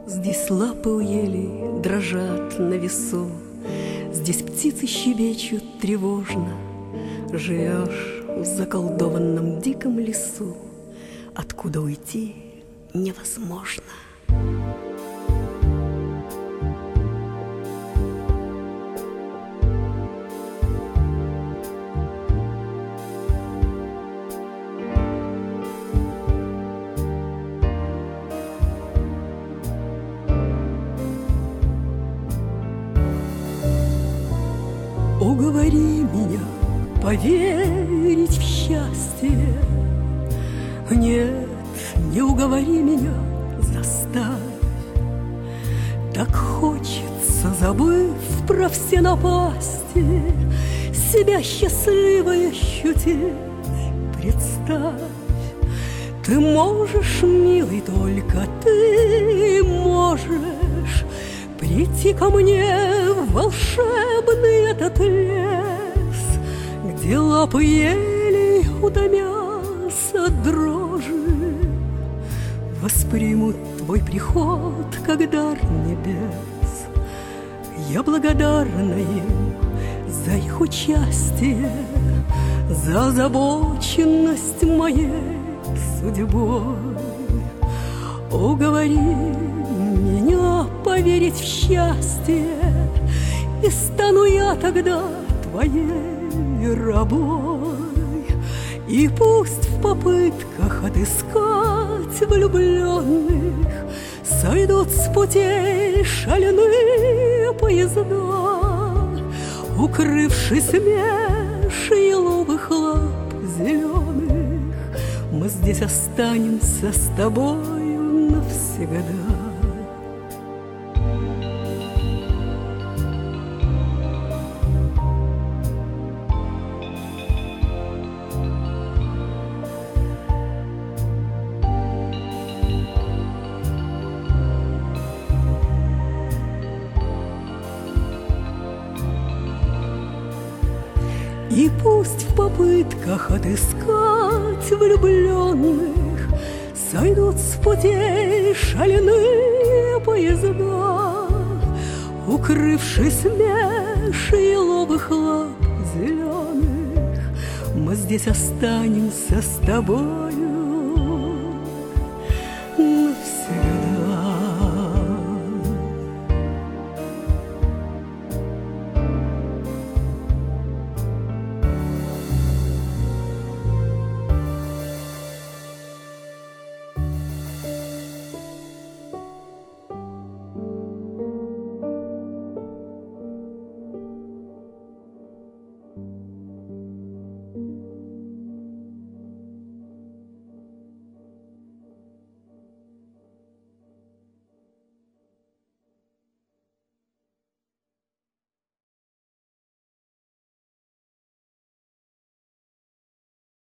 Здесь лапы у ели дрожат на весу, здесь птицы щебечут тревожно. Живешь в заколдованном диком лесу, откуда уйти невозможно. Уговори меня поверить в счастье. Нет, не уговори меня, заставь. Так хочется, забыв про все напасти, себя счастливой ощутить. Представь, ты можешь, милый, только ты можешь прийти ко мне в волшебный этот лес, где лапы ели утомятся дрожи, воспримут твой приход как дар небес. Я благодарна им за их участие, за озабоченность моей судьбой. Уговори меня поверить в счастье, и стану я тогда твоей рабой. И пусть в попытках отыскать влюбленных сойдут с путей шальные поезда, укрывшись меж еловых лап зеленых, мы здесь останемся с тобою навсегда. И пусть в попытках отыскать влюбленных сойдут с путей шальные поезда, укрывшись меж еловых лап зеленых, мы здесь останемся с тобой